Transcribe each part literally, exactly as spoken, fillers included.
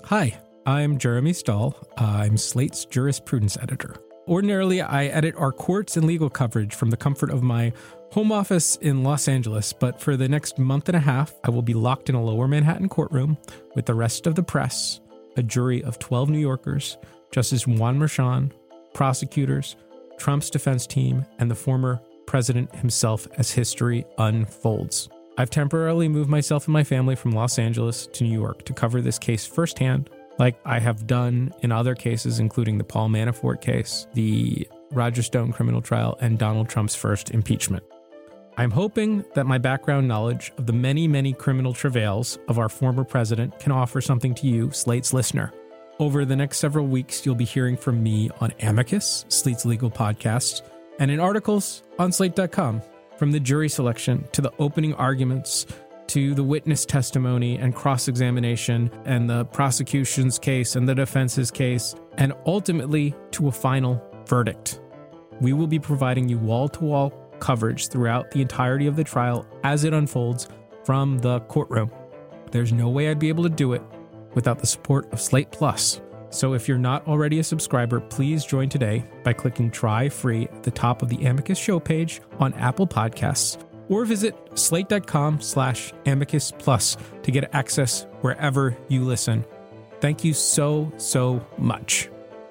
Hi, I'm Jeremy Stahl. I'm Slate's jurisprudence editor. Ordinarily, I edit our courts and legal coverage from the comfort of my home office in Los Angeles, but for the next month and a half, I will be locked in a lower Manhattan courtroom with the rest of the press, a jury of twelve New Yorkers, Justice Juan Merchan, prosecutors, Trump's defense team, and the former president himself as history unfolds. I've temporarily moved myself and my family from Los Angeles to New York to cover this case firsthand, like I have done in other cases, including the Paul Manafort case, the Roger Stone criminal trial, and Donald Trump's first impeachment. I'm hoping that my background knowledge of the many, many criminal travails of our former president can offer something to you, Slate's listener. Over the next several weeks, you'll be hearing from me on Amicus, Slate's legal podcast, and in articles on slate dot com, from the jury selection to the opening arguments to the witness testimony and cross-examination and the prosecution's case and the defense's case, and ultimately to a final verdict. We will be providing you wall-to-wall coverage throughout the entirety of the trial as it unfolds from the courtroom. There's no way I'd be able to do it without the support of Slate Plus. So if you're not already a subscriber, please join today by clicking try free at the top of the Amicus show page on Apple Podcasts, or visit slate.com slash amicus plus to get access wherever you listen. Thank you so, so much.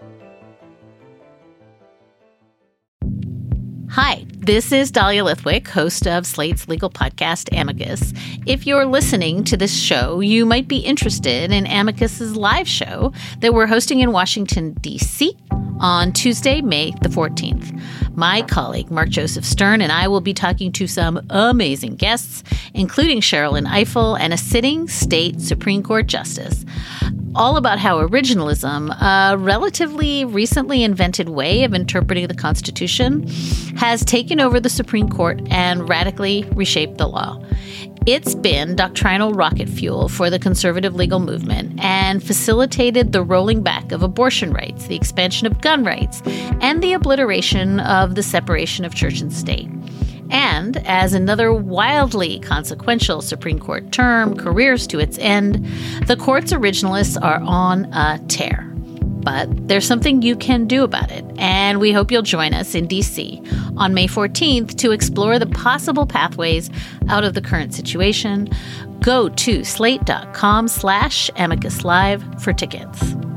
Hi, this is Dahlia Lithwick, host of Slate's legal podcast, Amicus. If you're listening to this show, you might be interested in Amicus's live show that we're hosting in Washington, D C on Tuesday, May the fourteenth. My colleague, Mark Joseph Stern, and I will be talking to some amazing guests, including Sherrilyn Ifill and a sitting state Supreme Court justice, all about how originalism, a relatively recently invented way of interpreting the Constitution, has taken over the Supreme Court and radically reshaped the law. It's been doctrinal rocket fuel for the conservative legal movement and facilitated the rolling back of abortion rights, the expansion of gun rights, and the obliteration of the separation of church and state. And as another wildly consequential Supreme Court term careers to its end, the court's originalists are on a tear. But there's something you can do about it, and we hope you'll join us in D C on May fourteenth to explore the possible pathways out of the current situation. Go to slate.com slash amicus live for tickets.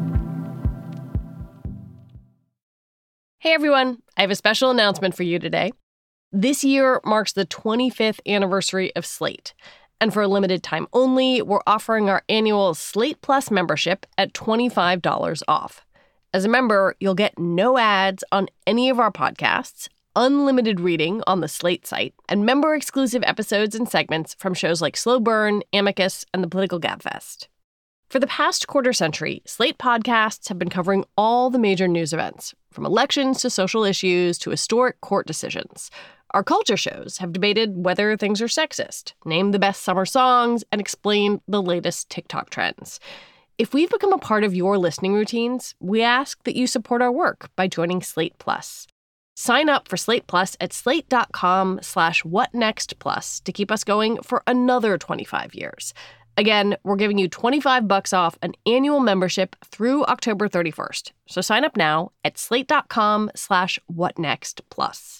Hey everyone, I have a special announcement for you today. This year marks the twenty-fifth anniversary of Slate. And for a limited time only, we're offering our annual Slate Plus membership at twenty-five dollars off. As a member, you'll get no ads on any of our podcasts, unlimited reading on the Slate site, and member-exclusive episodes and segments from shows like Slow Burn, Amicus, and the Political Gabfest. For the past quarter century, Slate podcasts have been covering all the major news events, from elections to social issues to historic court decisions. Our culture shows have debated whether things are sexist, named the best summer songs, and explained the latest TikTok trends. If we've become a part of your listening routines, we ask that you support our work by joining Slate Plus. Sign up for Slate Plus at slate.com slash whatnextplus to keep us going for another twenty-five years. Again, we're giving you twenty-five bucks off an annual membership through October thirty-first. So sign up now at slate.com slash whatnextplus.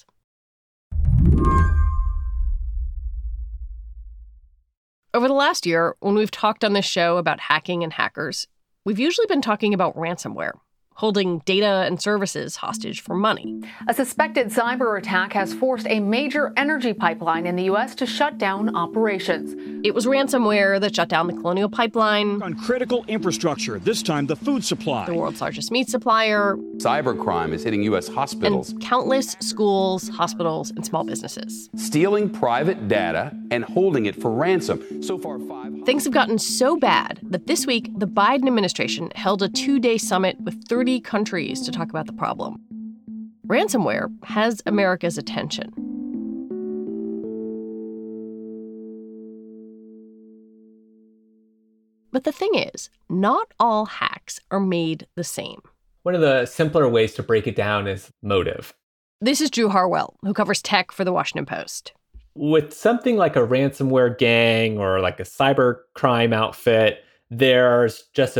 Over the last year, when we've talked on this show about hacking and hackers, we've usually been talking about ransomware, holding data and services hostage for money. A suspected cyber attack has forced a major energy pipeline in the U S to shut down operations. It was ransomware that shut down the Colonial Pipeline, on critical infrastructure, this time the food supply, the world's largest meat supplier. Cybercrime is hitting U S hospitals. And countless schools, hospitals, and small businesses. Stealing private data and holding it for ransom. So far, five... Things have gotten so bad that this week, the Biden administration held a two-day summit with thirty countries to talk about the problem. Ransomware has America's attention. But the thing is, not all hacks are made the same. One of the simpler ways to break it down is motive. This is Drew Harwell, who covers tech for The Washington Post. With something like a ransomware gang or like a cyber crime outfit, there's just a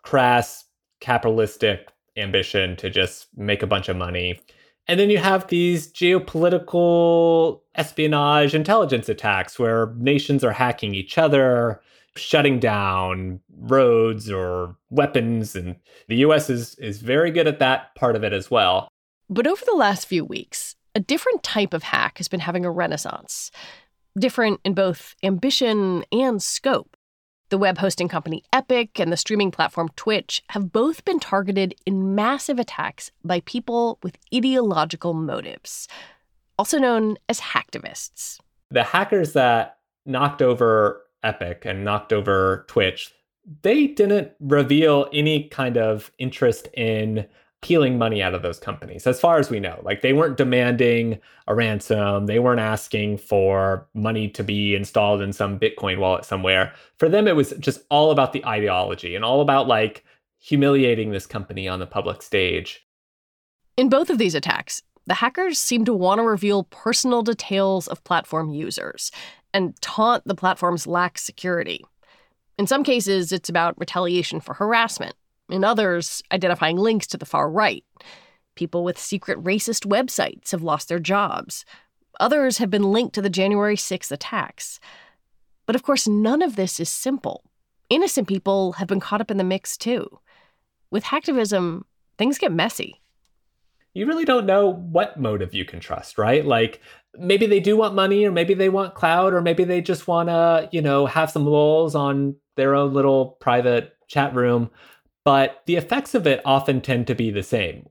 crass capitalistic ambition to just make a bunch of money. And then you have these geopolitical espionage intelligence attacks where nations are hacking each other, shutting down roads or weapons. And the U S is, is very good at that part of it as well. But over the last few weeks, a different type of hack has been having a renaissance. Different in both ambition and scope. The web hosting company Epic and the streaming platform Twitch have both been targeted in massive attacks by people with ideological motives, also known as hacktivists. The hackers that knocked over Epic and knocked over Twitch, they didn't reveal any kind of interest in peeling money out of those companies, as far as we know. Like, they weren't demanding a ransom. They weren't asking for money to be installed in some Bitcoin wallet somewhere. For them, it was just all about the ideology and all about, like, humiliating this company on the public stage. In both of these attacks, the hackers seem to want to reveal personal details of platform users and taunt the platform's lack of security. In some cases, it's about retaliation for harassment. In others, identifying links to the far right. People with secret racist websites have lost their jobs. Others have been linked to the January sixth attacks. But of course, none of this is simple. Innocent people have been caught up in the mix, too. With hacktivism, things get messy. You really don't know what motive you can trust, right? Like, maybe they do want money, or maybe they want clout, or maybe they just want to, you know, have some lulz on their own little private chat room. But the effects of it often tend to be the same.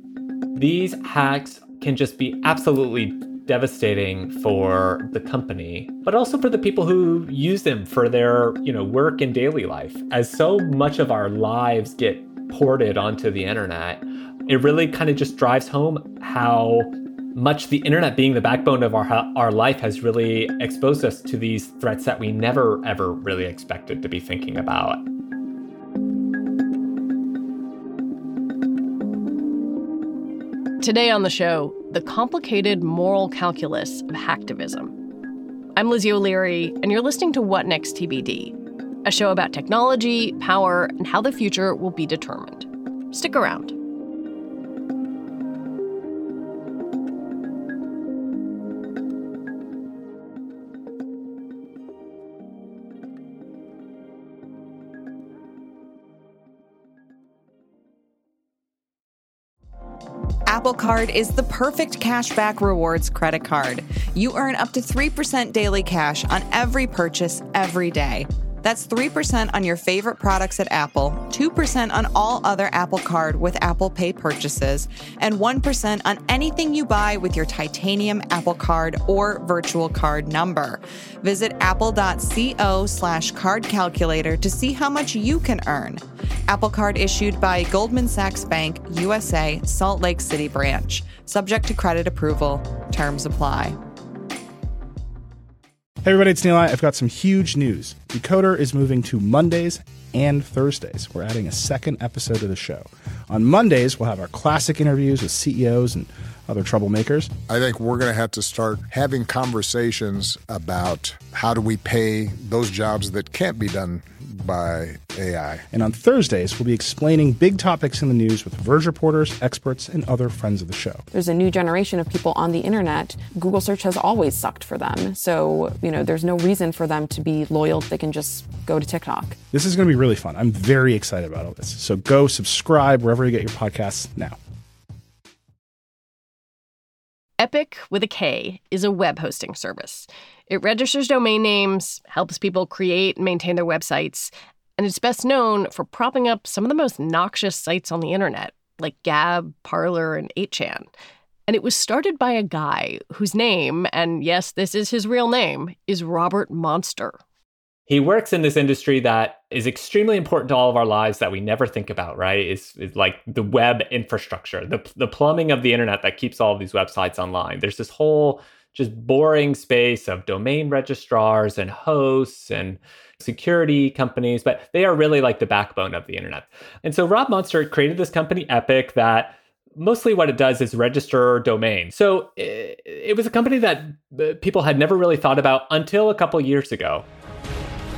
These hacks can just be absolutely devastating for the company, but also for the people who use them for their, you know, work and daily life. As so much of our lives get ported onto the internet, it really kind of just drives home how much the internet being the backbone of our our life has really exposed us to these threats that we never, ever really expected to be thinking about. Today on the show, the complicated moral calculus of hacktivism. I'm Lizzie O'Leary, and you're listening to What Next T B D, a show about technology, power, and how the future will be determined. Stick around. Apple Card is the perfect cashback rewards credit card. You earn up to three percent daily cash on every purchase every day. That's three percent on your favorite products at Apple, two percent on all other Apple Card with Apple Pay purchases, and one percent on anything you buy with your titanium Apple Card or virtual card number. Visit apple.co slash card calculator to see how much you can earn. Apple Card issued by Goldman Sachs Bank, U S A, Salt Lake City branch. Subject to credit approval. Terms apply. Hey everybody, it's Neil. I've got some huge news. Decoder is moving to Mondays and Thursdays. We're adding a second episode to the show. On Mondays, we'll have our classic interviews with C E Os and other troublemakers. I think we're going to have to start having conversations about how do we pay those jobs that can't be done by A I. And on Thursdays, we'll be explaining big topics in the news with Verge reporters, experts, and other friends of the show. There's a new generation of people on the internet. Google search has always sucked for them. So, you know, there's no reason for them to be loyal. They can just go to TikTok. This is going to be really fun. I'm very excited about all this. So go subscribe wherever you get your podcasts now. Epic, with a K, is a web hosting service. It registers domain names, helps people create and maintain their websites, and it's best known for propping up some of the most noxious sites on the internet, like Gab, Parler, and eight chan. And it was started by a guy whose name, and yes, this is his real name, is Robert Monster. He works in this industry that is extremely important to all of our lives that we never think about, right? It's, it's like the web infrastructure, the, the plumbing of the internet that keeps all of these websites online. There's this whole just boring space of domain registrars and hosts and security companies, but they are really like the backbone of the internet. And so Rob Monster created this company, Epic, that mostly what it does is register domains. So it, it was a company that people had never really thought about until a couple years ago.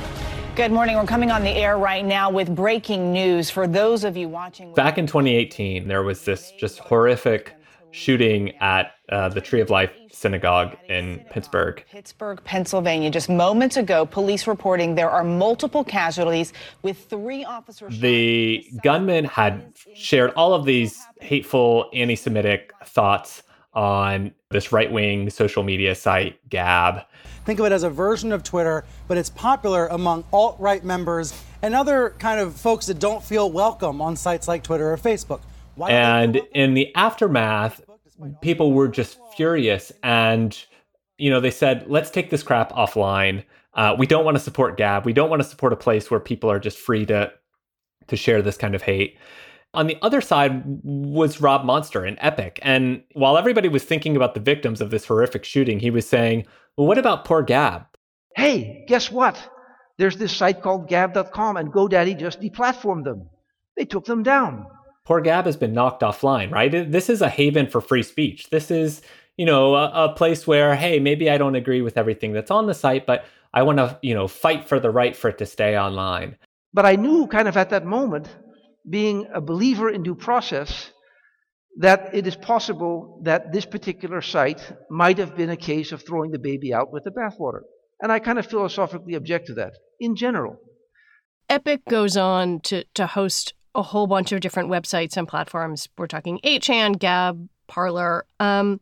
Good morning. We're coming on the air right now with breaking news for those of you watching. Back in twenty eighteen, there was this just horrific shooting at uh, the Tree of Life Synagogue in Pittsburgh. Pittsburgh, Pennsylvania. Just moments ago, police reporting there are multiple casualties with three officers. The gunman had shared all of these hateful anti-Semitic thoughts on this right-wing social media site, Gab. Think of it as a version of Twitter, but it's popular among alt-right members and other kind of folks that don't feel welcome on sites like Twitter or Facebook. Why and in the aftermath, people were just furious. And, you know, they said, let's take this crap offline. Uh, we don't want to support Gab. We don't want to support a place where people are just free to, to share this kind of hate. On the other side was Rob Monster and Epic. And while everybody was thinking about the victims of this horrific shooting, he was saying, well, what about poor Gab? Hey, guess what? There's this site called Gab dot com, and GoDaddy just deplatformed them. They took them down. Poor Gab has been knocked offline, right? This is a haven for free speech. This is, you know, a, a place where, hey, maybe I don't agree with everything that's on the site, but I want to, you know, fight for the right for it to stay online. But I knew kind of at that moment, being a believer in due process, that it is possible that this particular site might have been a case of throwing the baby out with the bathwater. And I kind of philosophically object to that in general. Epic goes on to, to host a whole bunch of different websites and platforms. We're talking eight chan, Gab, Parler. Um,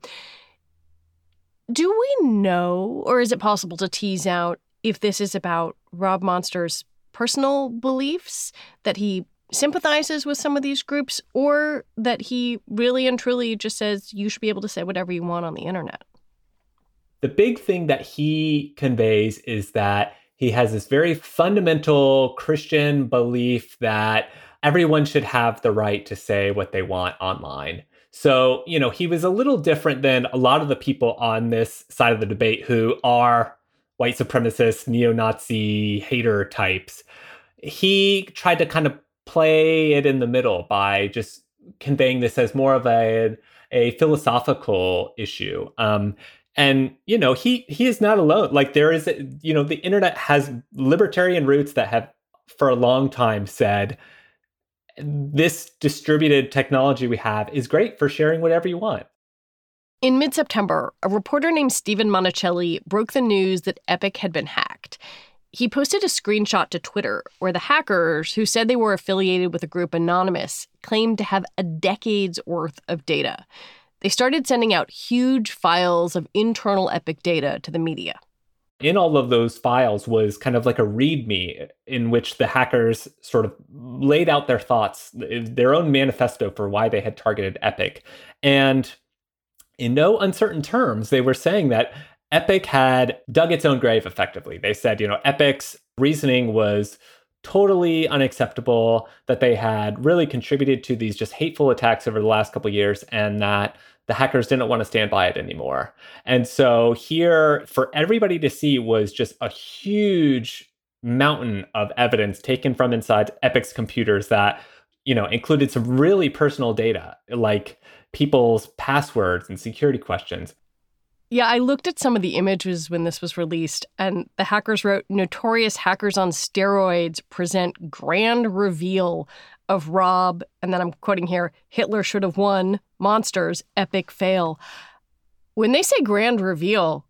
do we know, or is it possible to tease out if this is about Rob Monster's personal beliefs, that he sympathizes with some of these groups, or that he really and truly just says you should be able to say whatever you want on the internet? The big thing that he conveys is that he has this very fundamental Christian belief that everyone should have the right to say what they want online. So, you know, he was a little different than a lot of the people on this side of the debate who are white supremacist, neo-Nazi hater types. He tried to kind of play it in the middle by just conveying this as more of a, a philosophical issue. Um, and, you know, he he is not alone. Like there is, you know, the internet has libertarian roots that have for a long time said, this distributed technology we have is great for sharing whatever you want. In mid-September, a reporter named Stephen Monticelli broke the news that Epic had been hacked. He posted a screenshot to Twitter where the hackers, who said they were affiliated with a group Anonymous, claimed to have a decade's worth of data. They started sending out huge files of internal Epic data to the media. In all of those files was kind of like a README in which the hackers sort of laid out their thoughts, their own manifesto for why they had targeted Epic. And in no uncertain terms, they were saying that Epic had dug its own grave effectively. They said, you know, Epic's reasoning was totally unacceptable, that they had really contributed to these just hateful attacks over the last couple of years, and that the hackers didn't want to stand by it anymore. And so here, for everybody to see, was just a huge mountain of evidence taken from inside Epic's computers that, you know, included some really personal data, like people's passwords and security questions. Yeah, I looked at some of the images when this was released, and the hackers wrote, "Notorious hackers on steroids present grand reveal of Rob," and then I'm quoting here, "Hitler should have won, monsters, epic fail." When they say grand reveal,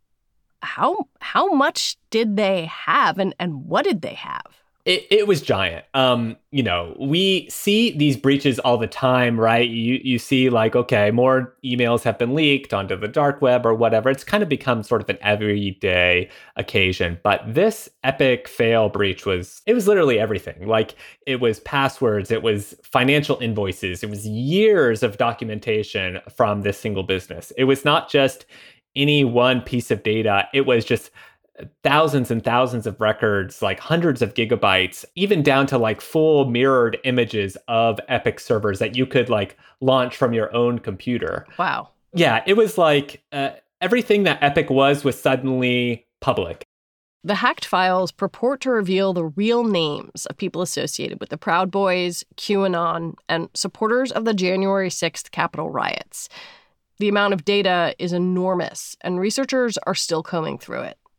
how how much did they have, and, and what did they have? It, it was giant. Um, you know, we see these breaches all the time, right? You you see like, okay, more emails have been leaked onto the dark web or whatever. It's kind of become sort of an everyday occasion. But this epic fail breach was, it was literally everything. Like it was passwords, it was financial invoices, it was years of documentation from this single business. It was not just any one piece of data. It was just thousands and thousands of records, like hundreds of gigabytes, even down to like full mirrored images of Epic servers that you could like launch from your own computer. Wow. Yeah, it was like uh, everything that Epic was was suddenly public. The hacked files purport to reveal the real names of people associated with the Proud Boys, QAnon, and supporters of the January sixth Capitol riots. The amount of data is enormous, and researchers are still combing through it.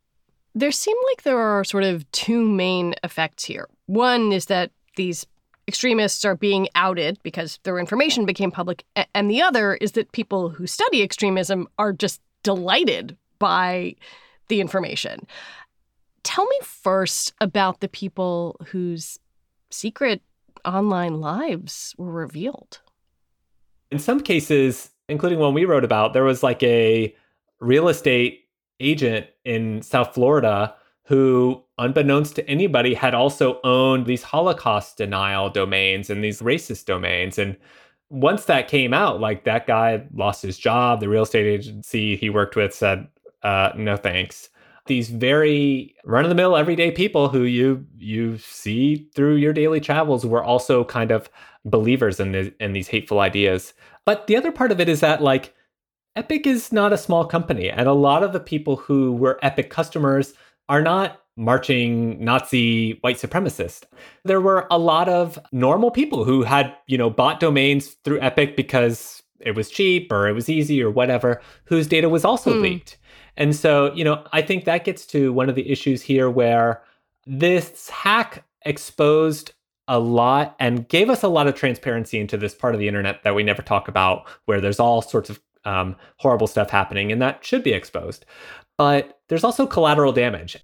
There seem like there are sort of two main effects here. One is that these extremists are being outed because their information became public. And the other is that people who study extremism are just delighted by the information. Tell me first about the people whose secret online lives were revealed. In some cases, including one we wrote about, there was like a real estate agent in South Florida who, unbeknownst to anybody, had also owned these Holocaust denial domains and these racist domains. And once that came out, like that guy lost his job. The real estate agency he worked with said, uh, no thanks. These very run-of-the-mill everyday people who you you see through your daily travels were also kind of believers in, the, in these hateful ideas. But the other part of it is that, like, Epic is not a small company, and a lot of the people who were Epic customers are not marching Nazi white supremacists. There were a lot of normal people who had, you know, bought domains through Epic because it was cheap or it was easy or whatever, whose data was also Hmm. leaked. And so, you know, I think that gets to one of the issues here where this hack exposed a lot and gave us a lot of transparency into this part of the internet that we never talk about, where there's all sorts of um, horrible stuff happening, and that should be exposed. But there's also collateral damage.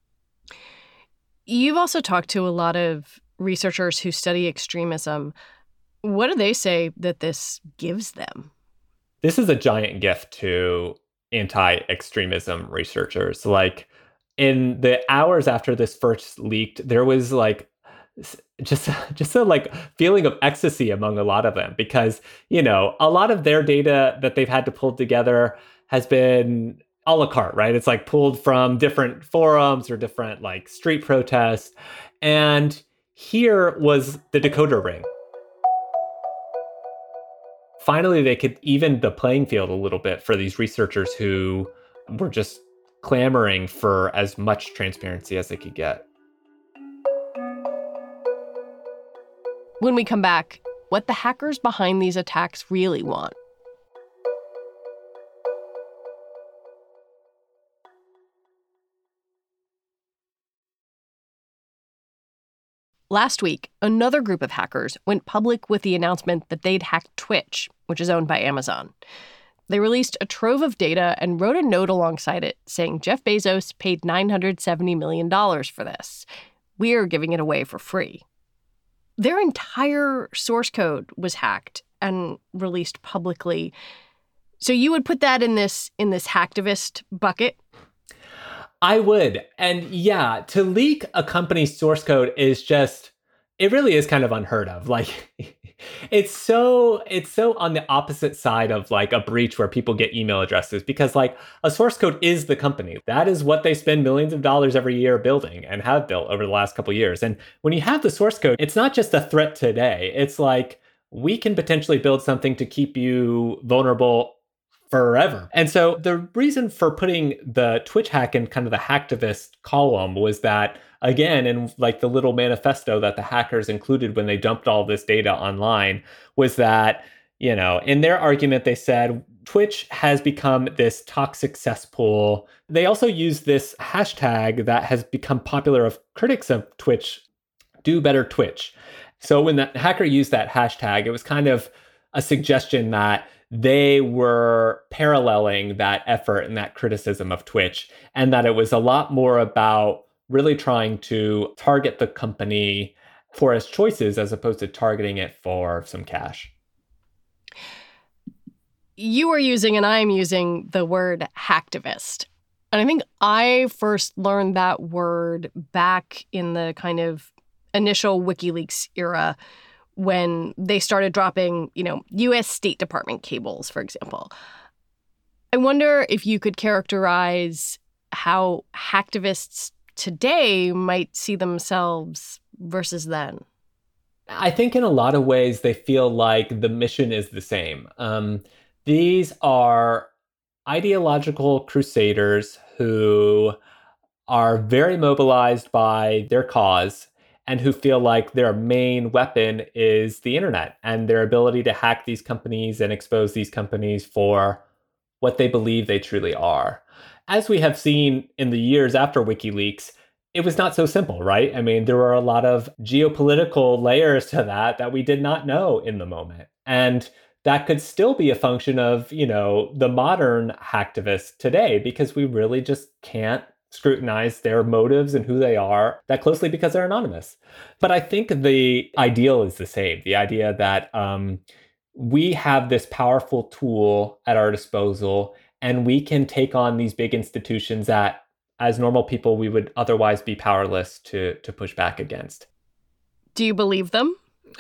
You've also talked to a lot of researchers who study extremism. What do they say that this gives them? This is a giant gift to anti-extremism researchers. Like, in the hours after this first leaked, there was like just just a like feeling of ecstasy among a lot of them, because, you know, a lot of their data that they've had to pull together has been a la carte, right? It's like pulled from different forums or different like street protests. And here was the decoder ring. Finally, they could even the playing field a little bit for these researchers who were just clamoring for as much transparency as they could get. When we come back, what the hackers behind these attacks really want. Last week, another group of hackers went public with the announcement that they'd hacked Twitch, which is owned by Amazon. They released a trove of data and wrote a note alongside it saying Jeff Bezos paid nine hundred seventy million dollars for this. We're giving it away for free. Their entire source code was hacked and released publicly. So you would put that in this in this hacktivist bucket? I would. And yeah, to leak a company's source code is just, it really is kind of unheard of. Like, it's so, it's so on the opposite side of like a breach where people get email addresses, because like a source code is the company. That is what they spend millions of dollars every year building and have built over the last couple of years. And when you have the source code, it's not just a threat today. It's like, we can potentially build something to keep you vulnerable forever. And so the reason for putting the Twitch hack in kind of the hacktivist column was that, again, in like the little manifesto that the hackers included when they dumped all this data online, was that, you know, in their argument, they said Twitch has become this toxic cesspool. They also use this hashtag that has become popular of critics of Twitch, do better Twitch. So when the hacker used that hashtag, it was kind of a suggestion that they were paralleling that effort and that criticism of Twitch, and that it was a lot more about really trying to target the company for its choices as opposed to targeting it for some cash. You are using and I'm using the word hacktivist. And I think I first learned that word back in the kind of initial WikiLeaks era, when they started dropping, you know, U S State Department cables, for example. I wonder if you could characterize how hacktivists today might see themselves versus then. I think in a lot of ways, they feel like the mission is the same. Um, these are ideological crusaders who are very mobilized by their cause, and who feel like their main weapon is the internet and their ability to hack these companies and expose these companies for what they believe they truly are. as we have seen in the years after WikiLeaks, it was not so simple, right? I mean, there were a lot of geopolitical layers to that that we did not know in the moment. And that could still be a function of, you know, the modern hacktivists today, because we really just can't scrutinize their motives and who they are that closely because they're anonymous. But I think the ideal is the same. The idea that um, we have this powerful tool at our disposal and we can take on these big institutions that, as normal people, we would otherwise be powerless to, to push back against. Do you believe them?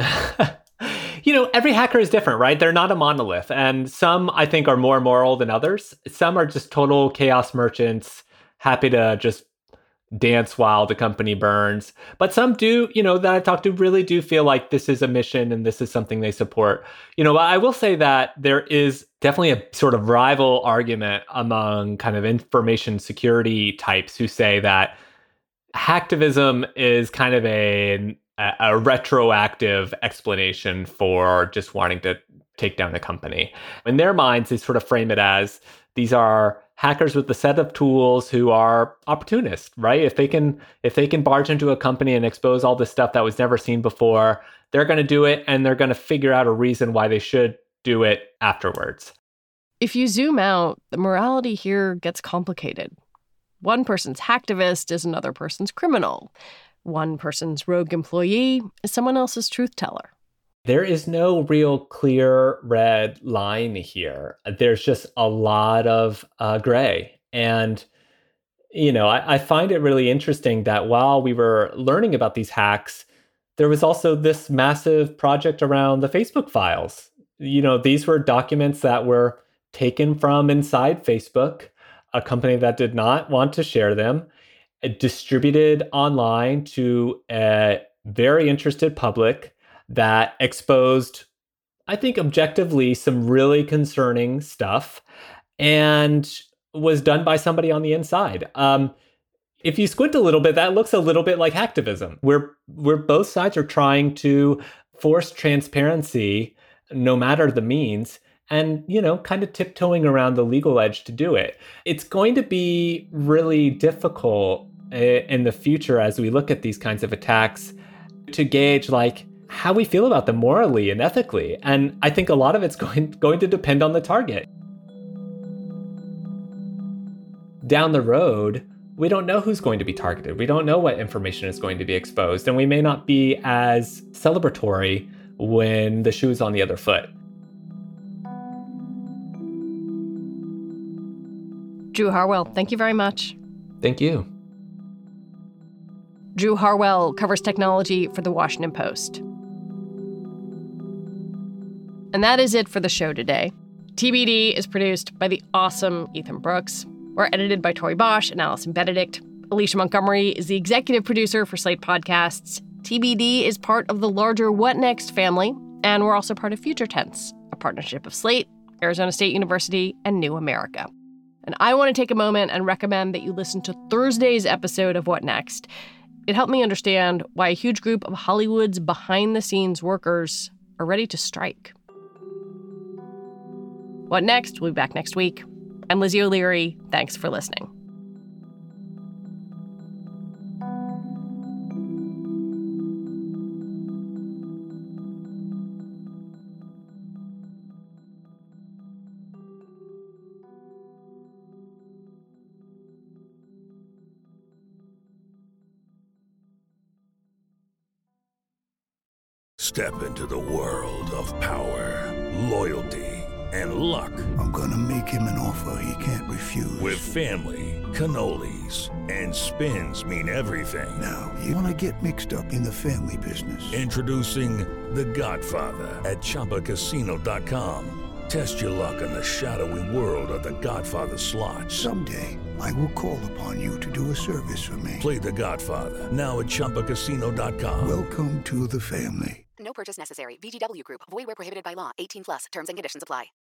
You know, every hacker is different, right? They're not a monolith. And some, I think, are more moral than others. Some are just total chaos merchants, happy to just dance while the company burns. But some do, you know, that I talked to really do feel like this is a mission and this is something they support. You know, I will say that there is definitely a sort of rival argument among kind of information security types who say that hacktivism is kind of a, a retroactive explanation for just wanting to take down a company. In their minds, they sort of frame it as these are hackers with a set of tools who are opportunists, right? If they can if they can barge into a company and expose all this stuff that was never seen before, they're going to do it, and they're going to figure out a reason why they should do it afterwards. If you zoom out, the morality here gets complicated. One person's hacktivist is another person's criminal. One person's rogue employee is someone else's truth teller. There is no real clear red line here. There's just a lot of uh, gray. And, you know, I, I find it really interesting that while we were learning about these hacks, there was also this massive project around the Facebook files. You know, these were documents that were taken from inside Facebook, a company that did not want to share them, distributed online to a very interested public that exposed, I think, objectively, some really concerning stuff, and was done by somebody on the inside. Um, if you squint a little bit, that looks a little bit like hacktivism, where where both sides are trying to force transparency, no matter the means, and, you know, kind of tiptoeing around the legal edge to do it. It's going to be really difficult in the future as we look at these kinds of attacks to gauge, like, how we feel about them morally and ethically. And I think a lot of it's going, going to depend on the target. Down the road, we don't know who's going to be targeted. We don't know what information is going to be exposed. And we may not be as celebratory when the shoe's on the other foot. Drew Harwell, thank you very much. Thank you. Drew Harwell covers technology for The Washington Post. And that is it for the show today. T B D is produced by the awesome Ethan Brooks. We're edited by Tori Bosch and Allison Benedict. Alicia Montgomery is the executive producer for Slate Podcasts. T B D is part of the larger What Next family, and we're also part of Future Tense, a partnership of Slate, Arizona State University, and New America. And I want to take a moment and recommend that you listen to Thursday's episode of What Next. It helped me understand why a huge group of Hollywood's behind-the-scenes workers are ready to strike. What Next? We'll be back next week. I'm Lizzie O'Leary. Thanks for listening. Step into the world of power, loyalty, and luck. I'm gonna make him an offer he can't refuse. With family, cannolis, and spins mean everything. Now, you wanna get mixed up in the family business. Introducing The Godfather at Chumba Casino dot com. Test your luck in the shadowy world of The Godfather slot. Someday, I will call upon you to do a service for me. Play The Godfather, now at Chumba Casino dot com. Welcome to the family. No purchase necessary. V G W Group. Void where prohibited by law. eighteen plus. Terms and conditions apply.